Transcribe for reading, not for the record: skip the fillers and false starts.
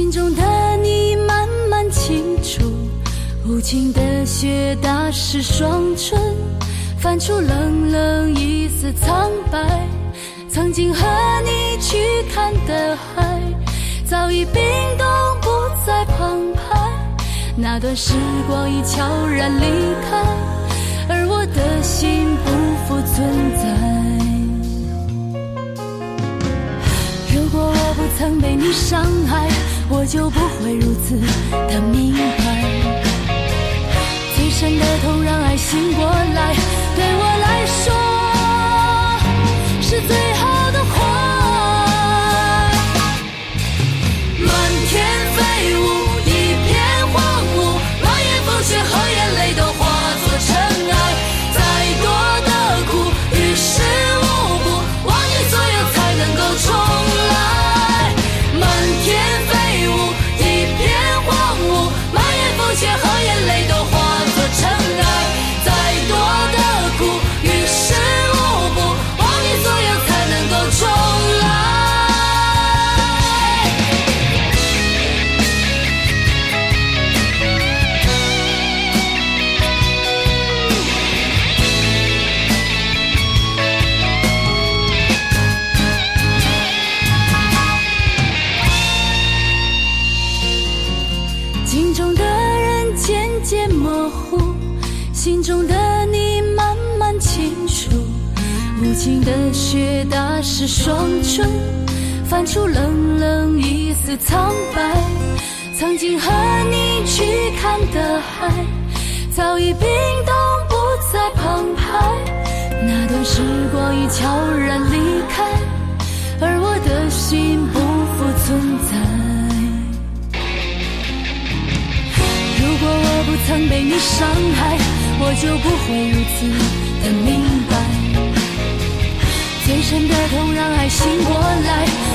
心中的你慢慢清楚，无情的雪打湿双唇，泛出冷冷一丝苍白。曾经和你去看的海，早已冰冻不再澎湃。那段时光已悄然离开，而我的心不复存在。如果我不曾被你伤害，我就不会如此的明白。最深的痛让爱醒过来，对我来说是最好的坏。满天飞舞，一片荒芜，满眼风雪和眼泪都化作尘埃。再多的苦于事无补，忘记所有才能够重来。满天飞舞，一片荒芜，满眼风雪和眼泪都化作尘埃。再多的苦于事无补，忘记所有才能够重来。镜中的人渐渐模糊，心中的你慢慢清楚。无情的雪打湿双唇，泛出冷冷一丝苍白。曾经和你去看的海，早已冰冻不再澎湃。那段时光已悄然离开，而我的心不复存在。如果我不曾被你伤害，我就不会如此的明白。最深的痛让爱醒过来，